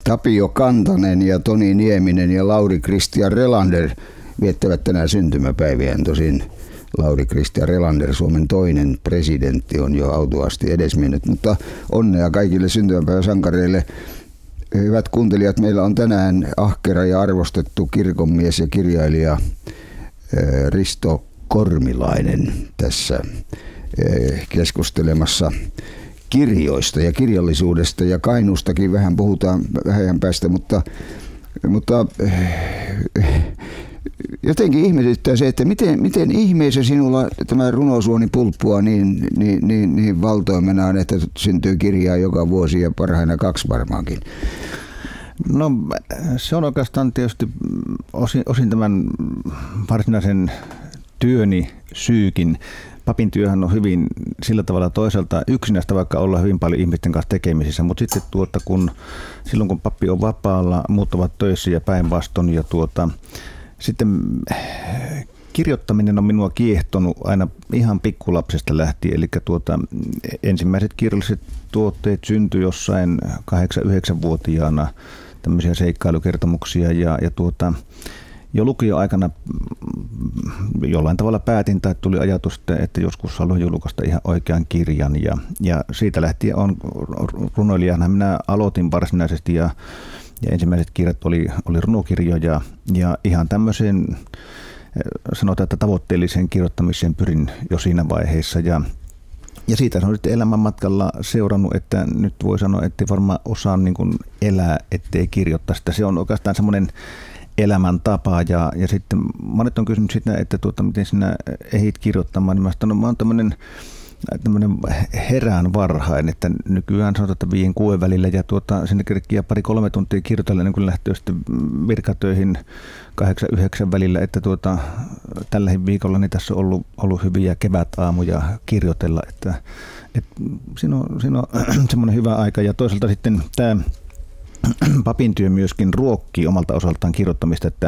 Tapio Kantanen ja Toni Nieminen ja Lauri Christian Relander viettävät tänään syntymäpäiviään. Tosin Lauri Christian Relander, Suomen toinen presidentti, on jo autuaasti edesmennyt, mutta onnea kaikille syntymäpäiväsankareille. Hyvät kuuntelijat, meillä on tänään ahkera ja arvostettu kirkonmies ja kirjailija Risto Kormilainen tässä keskustelemassa kirjoista ja kirjallisuudesta, ja Kainuustakin vähän puhutaan vähän päästä, mutta jotenkin ihmetyttää se, että miten ihmeessä sinulla tämä runosuoni pulppua niin valtoimenaan, että syntyy kirjaa joka vuosi ja parhaina 2 varmaankin. No se on oikeastaan tietysti osin tämän varsinaisen työni syykin. Papin työhän on hyvin sillä tavalla toisaalta yksinäistä, vaikka olla hyvin paljon ihmisten kanssa tekemisissä, mutta sitten silloin kun pappi on vapaalla, muut ovat töissä ja päinvastoin, ja sitten kirjoittaminen on minua kiehtonut aina ihan pikkulapsesta lähtien, eli ensimmäiset kirjalliset tuotteet syntyi jossain 8-9-vuotiaana, tämmöisiä seikkailukertomuksia, ja jo lukioaikana jollain tavalla päätin tai tuli ajatus, että joskus haluan julkaista ihan oikean kirjan, ja siitä lähtien on runoilijana. Minä aloitin varsinaisesti ja ensimmäiset kirjat oli runokirjoja, ja ihan tämmöiseen sanotaan, että tavoitteelliseen kirjoittamiseen pyrin jo siinä vaiheessa, ja siitä on sitten elämänmatkalla seurannut, että nyt voi sanoa, että varmaan osaan niin kuin elää, ettei kirjoittaa sitä. Se on oikeastaan semmoinen elämäntapa, ja sitten monet on kysynyt sitä, että miten sinä ehdit kirjoittamaan, niin mä oon tämmöinen herään varhain, että nykyään sanotaan, että 5-6 välillä, ja sinne kerkkiä 2-3 tuntia kirjoitella, niin kun lähtee sitten virkatöihin 8-9 välillä, että tälläkin viikolla niin tässä on ollut hyviä kevätaamuja kirjoitella, että siinä on semmoinen hyvä aika, ja toisaalta sitten tämä papin työ myöskin ruokkii omalta osaltaan kirjoittamista, että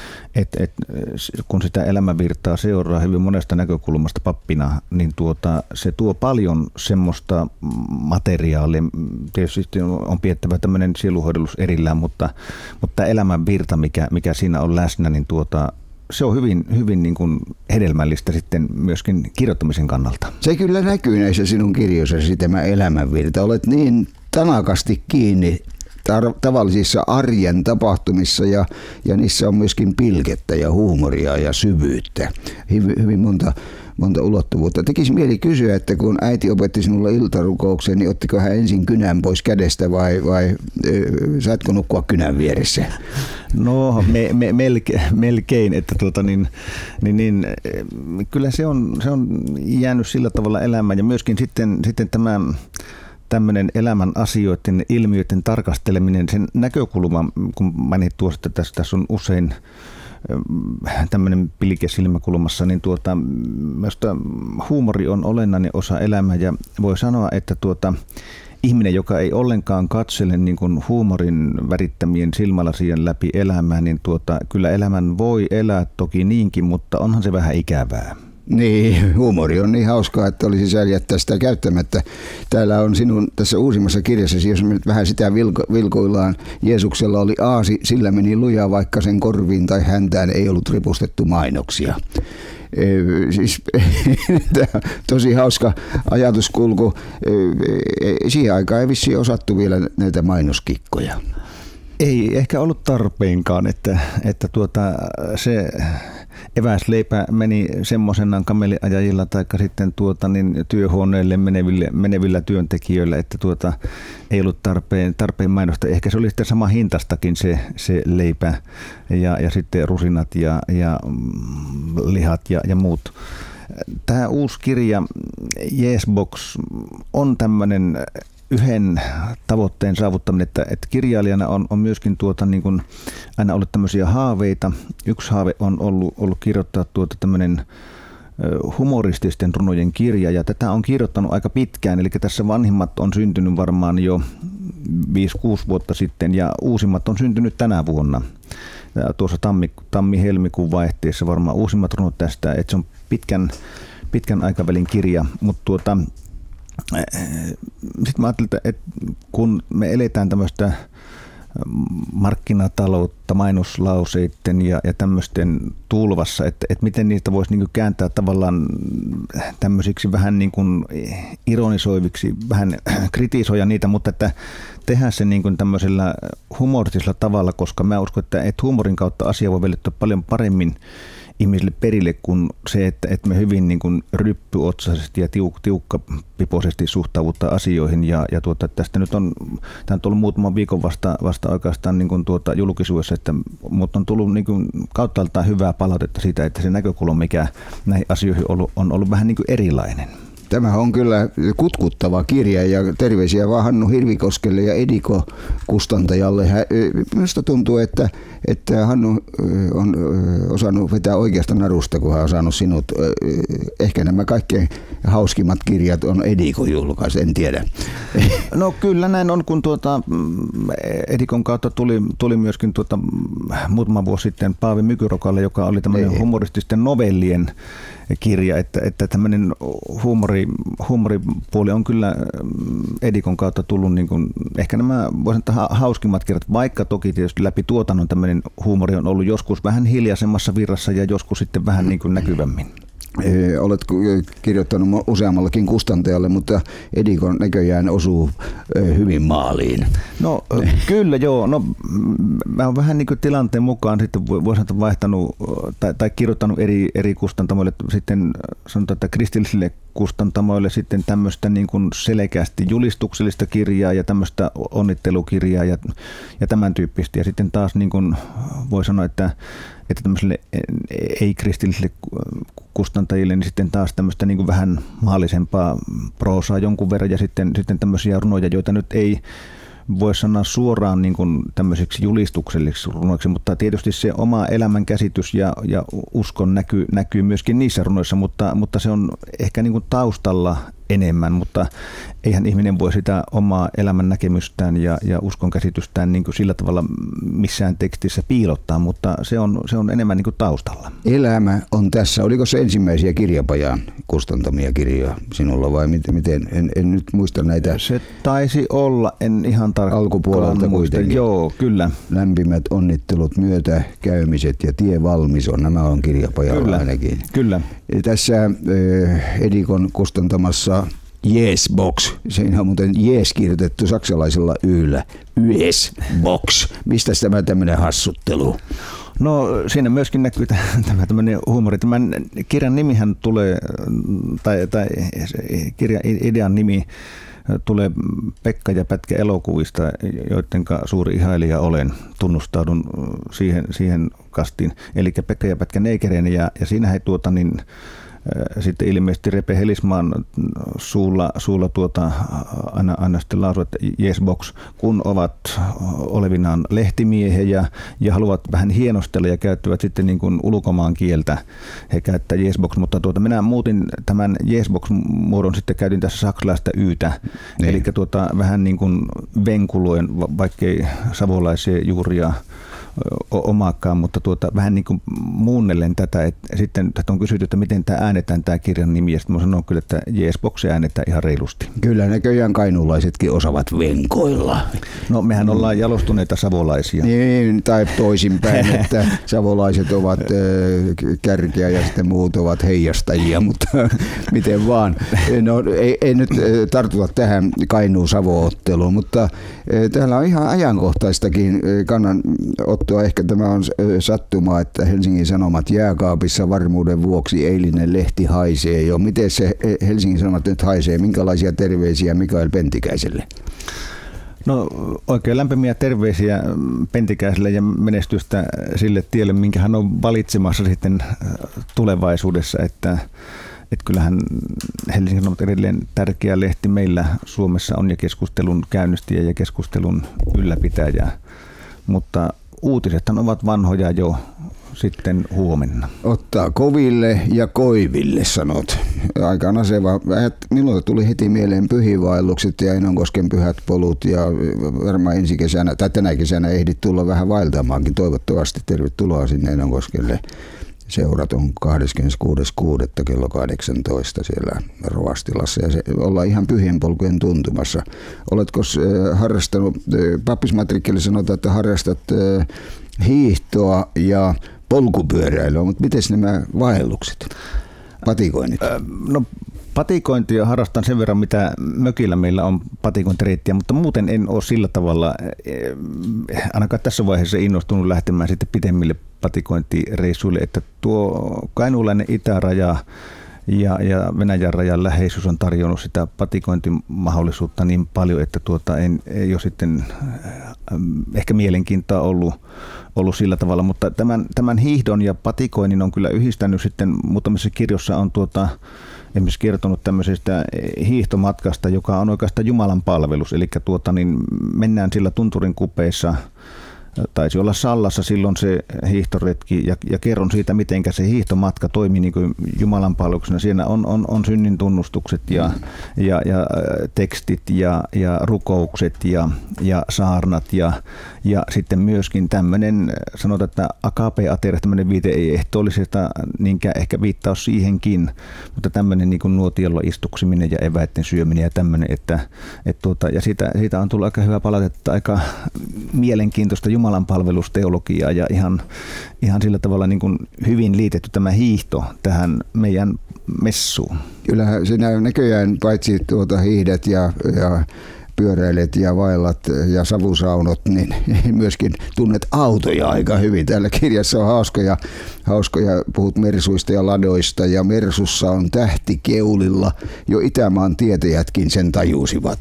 kun sitä elämänvirtaa seuraa hyvin monesta näkökulmasta pappina, niin se tuo paljon semmoista materiaalia. Tietysti on piettävä tämmöinen sieluhoidellus erillään, mutta elämänvirta, mikä siinä on läsnä, niin se on hyvin niin kuin hedelmällistä sitten myöskin kirjoittamisen kannalta. Se kyllä näkyy näissä sinun kirjoissasi, tämä elämänvirta. Olet niin tanakasti kiinni tavallisissa arjen tapahtumissa, ja niissä on myöskin pilkettä ja huumoria ja syvyyttä. Hyvin monta ulottuvuutta. Tekisi mieli kysyä, että kun äiti opetti sinulle iltarukoukseen, niin ottiko hän ensin kynän pois kädestä vai saatko nukkua kynän vieressä? No melkein, että kyllä se on jäänyt sillä tavalla elämään, ja myöskin sitten tämä tämmöinen elämän asioiden, ilmiöiden tarkasteleminen, sen näkökulma, kun mainit tuosta, että tässä on usein tämmöinen pilke silmäkulmassa, niin minusta huumori on olennainen osa elämää, ja voi sanoa, että ihminen, joka ei ollenkaan katsele niin kuin huumorin värittämien silmälasien läpi elämää, niin kyllä elämän voi elää toki niinkin, mutta onhan se vähän ikävää. Niin, huumori on niin hauskaa, että olisi sääli jättää sitä käyttämättä. Täällä on sinun tässä uusimmassa kirjassasi, jos me nyt vähän sitä vilkoillaan. Jeesuksella oli aasi, sillä meni lujaa, vaikka sen korviin tai häntään ei ollut ripustettu mainoksia. Siis tosi hauska ajatuskulku. Siihen aikaan ei vissiin osattu vielä näitä mainoskikkoja. Ei ehkä ollut tarpeenkaan, että se eväsleipä meni semmoisenaan kameliajajilla tai sitten työhuoneelle menevillä työntekijöillä, että ei ollut tarpeen mainosta. Ehkä se oli sitten sama hintastakin se leipä ja sitten rusinat ja lihat ja muut. Tämä uusi kirja Jeesbox on tämmöinen yhden tavoitteen saavuttaminen, että kirjailijana on myöskin niin kuin aina ollut tämmöisiä haaveita. Yksi haave on ollut kirjoittaa tämmöinen humorististen runojen kirja, ja tätä on kirjoittanut aika pitkään, eli tässä vanhimmat on syntynyt varmaan jo 5-6 vuotta sitten, ja uusimmat on syntynyt tänä vuonna. Ja tuossa tammi-helmikuun vaihteessa varmaan uusimmat runot tästä, että se on pitkän aikavälin kirja, mutta sitten mä ajattelin, että kun me eletään tämmöistä markkinataloutta mainoslauseiden ja tämmöisten tulvassa, että miten niitä voisi niin kuin kääntää tavallaan tämmöisiksi vähän niin kuin ironisoiviksi, vähän kritisoida niitä, mutta että tehdä se niin kuin tämmöisellä humoristisella tavalla, koska mä uskon, että huumorin kautta asia voi välittyä paljon paremmin ihmisille perille kuin se, että me hyvin niin kuin ryppyotsaisesti ja tiukkapipoisesti suhtaudutaan asioihin. Ja tästä nyt on tullut muutaman viikon vasta oikeastaan niin kuin julkisuudessa, mutta on tullut niin kuin kauttaaltaan hyvää palautetta siitä, että se näkökulma, mikä näihin asioihin on ollut vähän niin kuin erilainen. Tämä on kyllä kutkuttava kirja ja terveisiä vaan Hannu Hirvikoskelle ja Ediko kustantajalle. Minusta tuntuu, että Hannu on osannut vetää oikeasta narusta, kun hän on saanut sinut. Ehkä nämä kaikkein hauskimmat kirjat on Ediko julkaisu, en tiedä. No kyllä näin on, kun Edikon kautta tuli myöskin muutama vuosi sitten Paavi Mykyrokalle, joka oli tämmöinen humorististen novellien kirja, että tämmöinen huumoripuoli on kyllä Edikon kautta tullut niin kuin, ehkä nämä voisin hauskimmat kirjat, vaikka toki tietysti läpi tuotannon tämmöinen huumori on ollut joskus vähän hiljaisemmassa virrassa ja joskus sitten vähän niin kuin näkyvämmin. Olet kirjoittanut useammallakin kustantajalle, mutta Edikon näköjään osuu hyvin maaliin. No kyllä joo. No, mä oon vähän niin kuin tilanteen mukaan sitten voisin vaihtanut tai kirjoittanut eri kustantamoille sitten sanotaan, että kristillisille kustantamoille sitten tämmöistä niin kuin selkeästi julistuksellista kirjaa ja tämmöistä onnittelukirjaa ja tämän tyyppistä. Ja sitten taas niin kuin voi sanoa, että tämmöiselle ei-kristillisille kustantajille niin sitten taas tämmöistä niin kuin vähän maallisempaa proosaa jonkun verran ja sitten tämmöisiä runoja, joita nyt ei voi sanoa suoraan niin kuin tämmöiseksi julistuksellisiksi runoiksi, mutta tietysti se oma elämän käsitys ja uskon näkyy myöskin niissä runoissa, mutta se on ehkä niin kuin taustalla enemmän, mutta eihän ihminen voi sitä omaa elämän näkemystään ja uskon käsitystään niin kuin sillä tavalla missään tekstissä piilottaa, mutta se on enemmän niin kuin taustalla. Elämä on tässä. Oliko se ensimmäisiä Kirjapajan kustantamia kirjoja sinulla vai miten? En nyt muista näitä. Se taisi olla, en ihan tarkkaan alkupuolelta kuitenkin. Joo, kyllä. Lämpimät onnittelut, myötäkäymiset ja tie valmis on. Nämä on Kirjapajalla ainakin. Kyllä. Tässä Edikon kustantamassa Yes-box. Siinä on muuten Yes kirjoitettu saksalaisella yllä. Yes-box. Mistä tämä tämmöinen hassuttelu? No siinä myöskin näkyy tämä tämmöinen huumori. Tämän kirjan nimihän tulee, tai kirjan idean nimi tulee Pekka ja Pätkä elokuvista, joiden suuri ihailija olen. Tunnustaudun siihen kastiin. Eli Pekka ja Pätkä Neikeren ja siinä he sitten ilmeisesti Repe Helismaan suulla aina sitten lausuu, että Yes-box, kun ovat olevinaan lehtimiehiä ja haluavat vähän hienostella ja käyttävät sitten niin kuin ulkomaan kieltä, he käyttää Yes-box, mutta minä muutin tämän Yes-box-muodon, sitten käytin tässä saksalaista yytä, eli vähän niin kuin venkuloen, vaikkei savolaisia juuria omaakaan, mutta vähän niin kuin muunnellen tätä, että sitten tätä on kysytty, että miten tämä äänetään tämä kirjan nimi, ja sitten mä sanon kyllä, että Yes-box äänetään ihan reilusti. Kyllä näköjään kainuulaisetkin osaavat venkoilla. No mehän ollaan jalostuneita savolaisia. Niin, tai toisinpäin, että savolaiset ovat kärkiä ja sitten muut ovat heijastajia, mutta miten vaan. No ei nyt tartuta tähän Kainuu-Savo-otteluun, mutta täällä on ihan ajankohtaistakin kannanottoa. Ehkä tämä on sattumaa, että Helsingin Sanomat jääkaapissa varmuuden vuoksi eilinen lehti haisee jo. Miten se Helsingin Sanomat nyt haisee? Minkälaisia terveisiä Mikael Pentikäiselle? No oikein lämpimiä terveisiä Pentikäiselle ja menestystä sille tielle, minkä hän on valitsemassa sitten tulevaisuudessa, että kyllähän Helsingin Sanomat edelleen tärkeä lehti meillä Suomessa on ja keskustelun käynnistäjä ja keskustelun ylläpitäjä, mutta uutisethan ovat vanhoja jo sitten huomenna. Ottaa koville ja koiville, sanot. Aika naseva. Minulle tuli heti mieleen pyhiinvaellukset ja Enonkosken pyhät polut ja varmaan ensi kesänä tai tänä kesänä ehdit tulla vähän vaeltamaankin. Toivottavasti tervetuloa sinne Enonkoskelle. seurat on 26.6. kello 18 siellä Rovastilassa ja se ollaan ihan Pyhien polkujen tuntumassa. Oletko harrastanut, pappismatrikkeli sanotaan, että harrastat hiihtoa ja polkupyöräilyä, mutta miten nämä vaellukset, patikoinnit? No patikointia harrastan sen verran, mitä mökillä meillä on patikointireittiä, mutta muuten en ole sillä tavalla, ainakaan tässä vaiheessa innostunut lähtemään sitten pitemmille patikointireissuille, että tuo kainuulainen itäraja ja Venäjän rajan läheisyys on tarjonnut sitä patikointimahdollisuutta niin paljon, että ei ole sitten ehkä mielenkiintoa ollut sillä tavalla, mutta tämän hiihdon ja patikoinnin on kyllä yhdistänyt sitten, muutamissa kirjoissa on esimerkiksi kertonut tämmöisestä hiihtomatkasta, joka on oikeastaan Jumalan palvelus, eli mennään sillä tunturin kupeissa, taisi olla Sallassa silloin se hiihtoretki ja kerron siitä, miten se hiihtomatka toimii niin kuin Jumalan palveluksena. Siinä on synnin tunnustukset ja tekstit ja rukoukset ja saarnat ja sitten myöskin tämmöinen, sanotaan, että agape-ateria, tämmöinen viite ei ehtoollisesta niinkään ehkä viittaus siihenkin, mutta tämmöinen niin kuin nuotiolla istuksiminen ja eväitten syöminen ja tämmöinen, ja siitä on tullut aika hyvä palautetta, aika mielenkiintoista Jumalan palvelusteologiaa ja ihan sillä tavalla niin kuin hyvin liitetty tämä hiihto tähän meidän messuun. Kyllähän sinä näköjään paitsi hiihdet ja pyöräilet ja vaellat ja savusaunot, niin myöskin tunnet autoja aika hyvin. Täällä kirjassa on hauskoja, puhut Mersuista ja Ladoista, ja Mersussa on tähti keulilla. Jo Itämaan tietäjätkin sen tajusivat.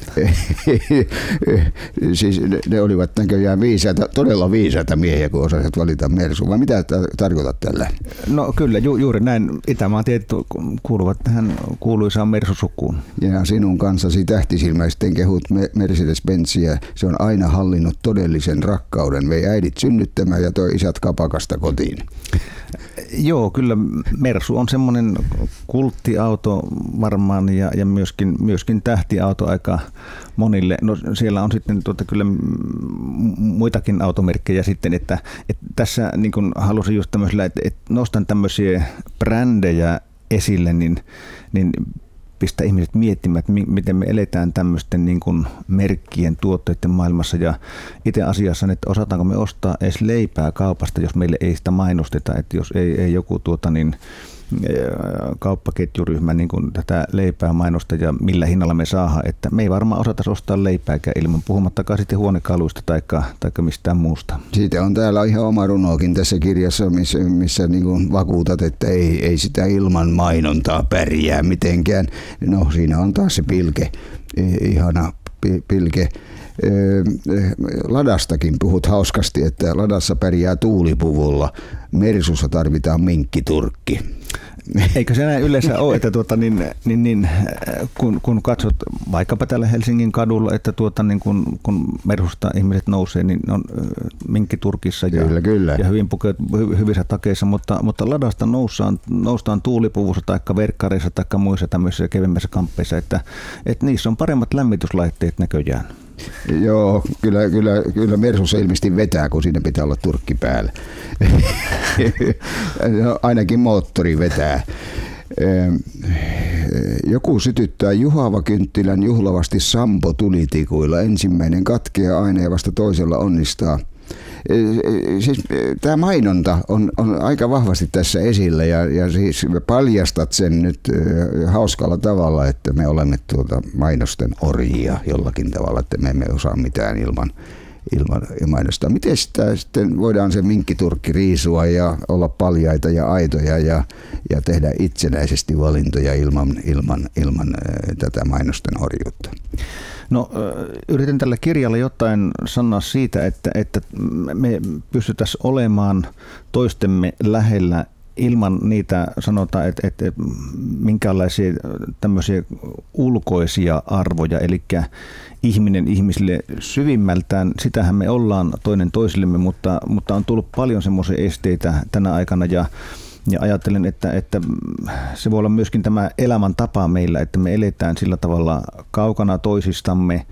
Siis ne olivat näköjään todella viisaita miehiä, kun osasivat valita Mersun. Vai mitä tarkoitat tällä? No kyllä, juuri näin. Itämaan tietäjät kuuluvat tähän kuuluisaan Mersusukuun. Ja sinun kanssasi tähtisilmäisten kehut Mercedes-Benziä. Se on aina hallinnut todellisen rakkauden. Vei äidit synnyttämään ja toi isät kapakasta kotiin. Joo, kyllä Mersu on semmoinen kulttiauto varmaan ja myöskin tähtiauto aika monille. No siellä on sitten kyllä muitakin automerkkejä sitten, että tässä niin kuin halusin just tämmöisellä, että nostan tämmöisiä brändejä esille, niin pistää ihmiset miettimään, että miten me eletään tämmöisten niin kuin merkkien tuotteiden maailmassa ja itse asiassa, että osataanko me ostaa edes leipää kaupasta, jos meille ei sitä mainosteta, että jos ei joku kauppaketjuryhmä niin kuin tätä leipää mainosta ja millä hinnalla me saadaan, että me ei varmaan osata ostaa leipääkään ilman, puhumattakaan sitten huonekaluista tai mistään muusta. Siitä on täällä ihan oma runokin tässä kirjassa, missä niin kuin vakuutat, että ei sitä ilman mainontaa pärjää mitenkään. No siinä on taas se pilke, ihana pilke. Ladastakin puhut hauskasti, että Ladassa pärjää tuulipuvulla, Mersussa tarvitaan minkkiturkki. Eikö se näin yleensä ole, että kun katsot vaikkapa täällä Helsingin kadulla, että kun Mersusta ihmiset nousee, niin on minkkiturkissa ja hyvin pukeut hyvissä takeissa, mutta Ladasta noustaan tuulipuvussa tai verkkareissa tai muissa tämmöisissä kevyemmissä kamppeissa, että niissä on paremmat lämmityslaitteet näköjään. Joo, kyllä Mersussa ilmeisesti vetää, kun siinä pitää olla turkki päällä. Ainakin moottori vetää. Joku sytyttää juhavakynttilän juhlavasti Sampo-tulitikuilla. Ensimmäinen katkeaa aina ja vasta toisella onnistaa. Siis tämä mainonta on aika vahvasti tässä esillä ja siis paljastat sen nyt hauskalla tavalla, että me olemme mainosten orjia jollakin tavalla, että me emme osaa mitään ilman mainostaa. Miten sitä sitten voidaan se minkkiturkki riisua ja olla paljaita ja aitoja ja tehdä itsenäisesti valintoja ilman tätä mainosten orjuutta? No yritän tällä kirjalla jotain sanoa siitä, että me pystyttäisiin olemaan toistemme lähellä ilman niitä, sanotaan, että minkälaisia tämmöisiä ulkoisia arvoja, eli ihminen ihmisille syvimmältään, sitähän me ollaan toinen toisillemme, mutta on tullut paljon semmoisia esteitä tänä aikana ja ajattelen, että se voi olla myöskin tämä elämäntapa meillä, että me eletään sillä tavalla kaukana toisistamme,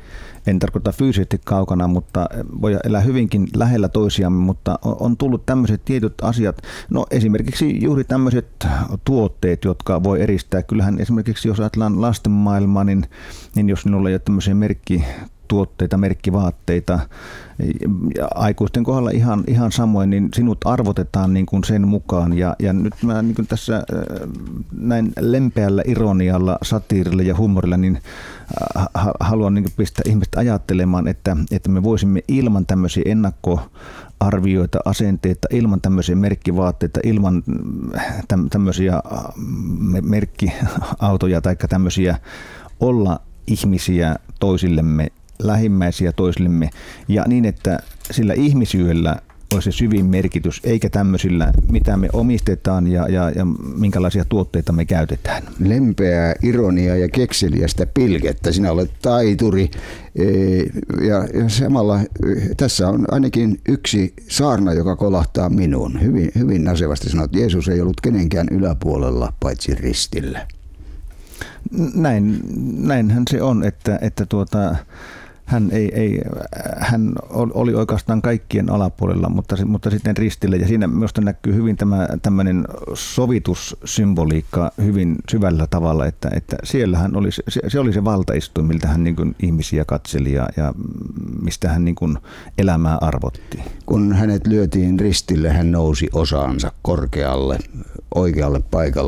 en tarkoita fyysisesti kaukana, mutta voi elää hyvinkin lähellä toisiamme, mutta on tullut tämmöiset tietyt asiat, no esimerkiksi juuri tämmöiset tuotteet, jotka voi eristää. Kyllähän esimerkiksi jos ajatellaan lasten maailmaa, niin jos minulla ei ole tämmöisiä merkkituotteita, merkkivaatteita, ja aikuisten kohdalla ihan samoin, niin sinut arvotetaan niin kuin sen mukaan. Ja nyt mä niin kuin tässä näin lempeällä ironialla, satiirilla ja huumorilla, niin haluan niin kuin pistää ihmiset ajattelemaan, että me voisimme ilman tämmöisiä ennakkoarvioita, asenteita, ilman tämmöisiä merkkivaatteita, ilman tämmöisiä merkkiautoja tai tämmöisiä olla ihmisiä toisillemme, lähimmäisiä toisillemme, ja niin, että sillä ihmisyydellä olisi se syvin merkitys, eikä tämmöisillä, mitä me omistetaan ja minkälaisia tuotteita me käytetään. Lempeää ironiaa ja kekseliästä pilkettä. Sinä olet taituri ja samalla tässä on ainakin yksi saarna, joka kolahtaa minuun. Hyvin nasevasti sanot, että Jeesus ei ollut kenenkään yläpuolella paitsi ristillä. Näinhän se on, että hän oli oikeastaan kaikkien alapuolella, mutta sitten ristillä. Ja siinä minusta näkyy hyvin tämmöinen sovitussymboliikka hyvin syvällä tavalla, että siellähän se oli se valtaistuin, miltä hän niin kuin ihmisiä katseli ja mistä hän niin kuin elämää arvotti. Kun hänet lyötiin ristille, hän nousi osaansa korkealle, oikealle paikalle.